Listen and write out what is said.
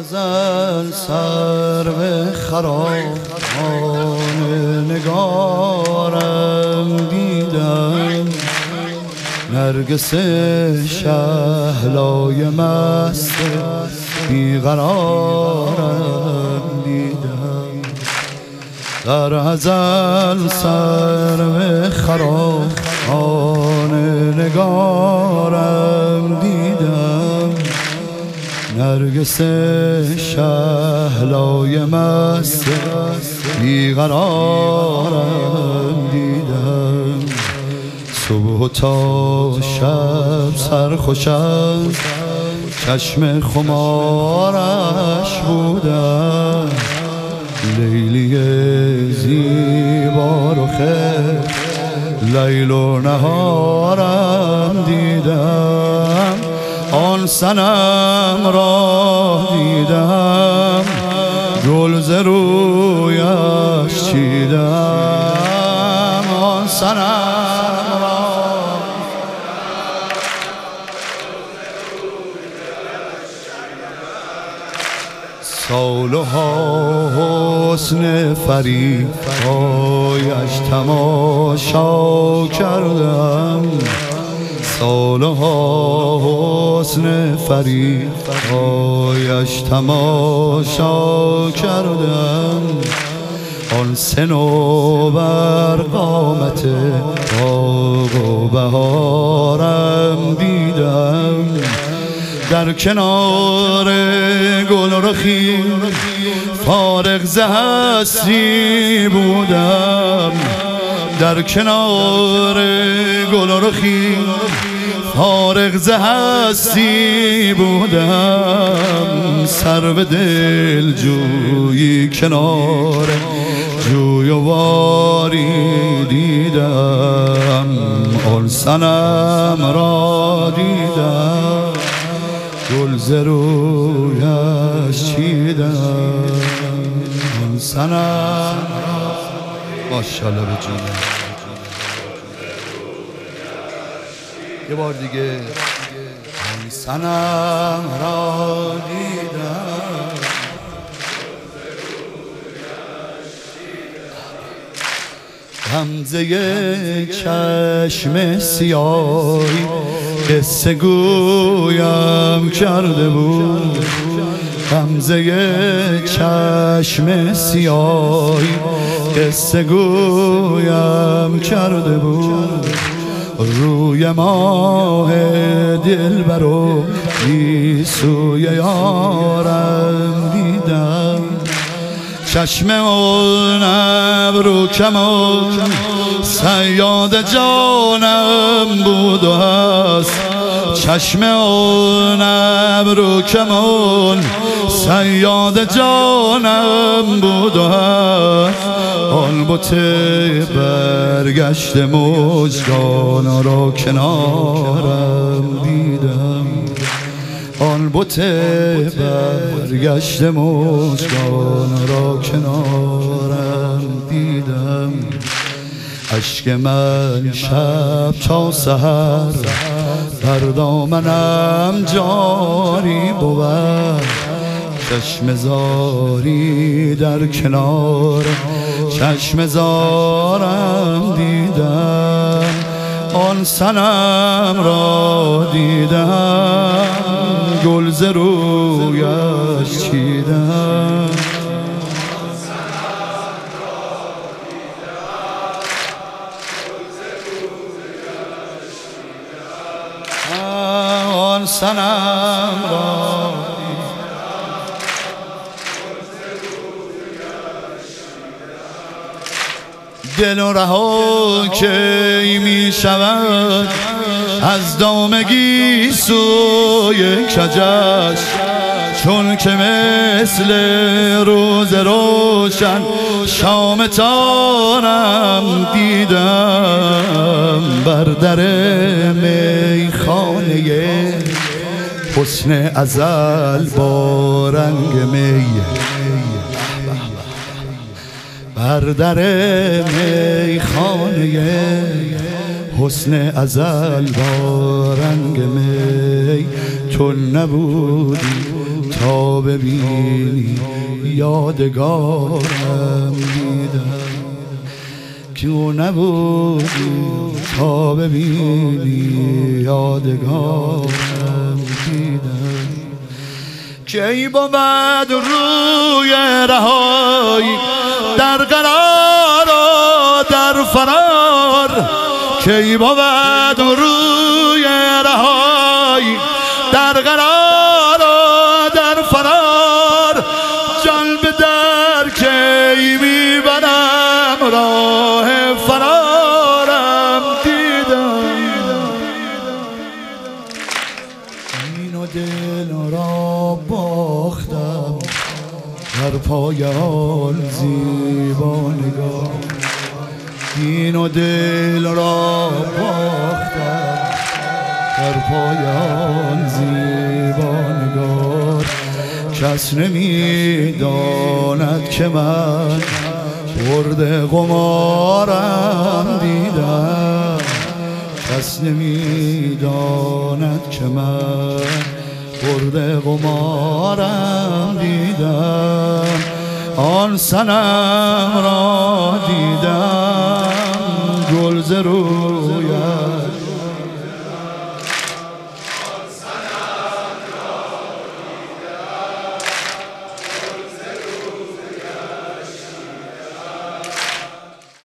ازل سرو خرامان نگارم دیدم، نرگس شهلای مست بیقرارم دیدم. در ازل سرو خرامان نگارم دیدم، نرگس شهلای مست بیقرارم دیدم. صبح تا شب سرخوشم چشم خمارش بودم، لیلی زیبا رخه لیل و نهارم دیدم. آن صنم را دیدم، گل ز رویش چیدم. آن صنم را سالها حسن فریبایش تماشا کردم، سالها حسن فریبایش تماشا کردم. آن صنوبر قامت باغ و بهارم دیدم، در کنار گل رخی فارغ ز هستی بودم، در کنار گل رخی فارغ ز هستی بودم. سرو دل جویی کنار جوی و واری دیدم، آن صنم را دیدم، گل ز رویش چیدم. آن صنم ماشاءالله به جونه. یه بار دیگه. آن صنم را دیدم، غمزه چشم سیاهی قصه گویم کرده بود، غمزه چشم سیاهی قصه گویم کرده بود. روی ماه دلبر و گیسوی یارم دیدم، چشم اون ابرو کمان صیاد جانم بود و هست، چشم اون ابرو کمان صیاد جانم بود و هست. آن بت برگشت مژگان را کنارم دیدم، آن بت برگشت مژگان را کنارم دیدم. اشک من شب تا سحر بر دامنم جاری بود، چشم زاری در کنار چشم زارم دیدم. آن صنم را دیدم، گل ز رویش چیدم. آن صنم را دل و رها کی می شود از دام گیسوی کجش، چون که مثل روز روشن شام تارم دیدم. بر در میخانه حسن ازل با رنگ می، بر در میخانه حسن ازل با رنگ می. تو نبودی تا ببینی یادگارم دیدم که نبودی تا ببینی یادگارم دیدم که ای بود روی رهایی در قرار و در فرار که ای بود روی رهایی در قرار و در فرار جان به در کی میبرم راه فرارم دیدم این و دل را باختم در پای آن زیبا نگاه این و دل را باختم در پای آن زیبا نگار کس نمیداند که من برد قمارم دیدم کس نمیداند که من برد قمارم دیدم آن صنم را دیدم گل ز روی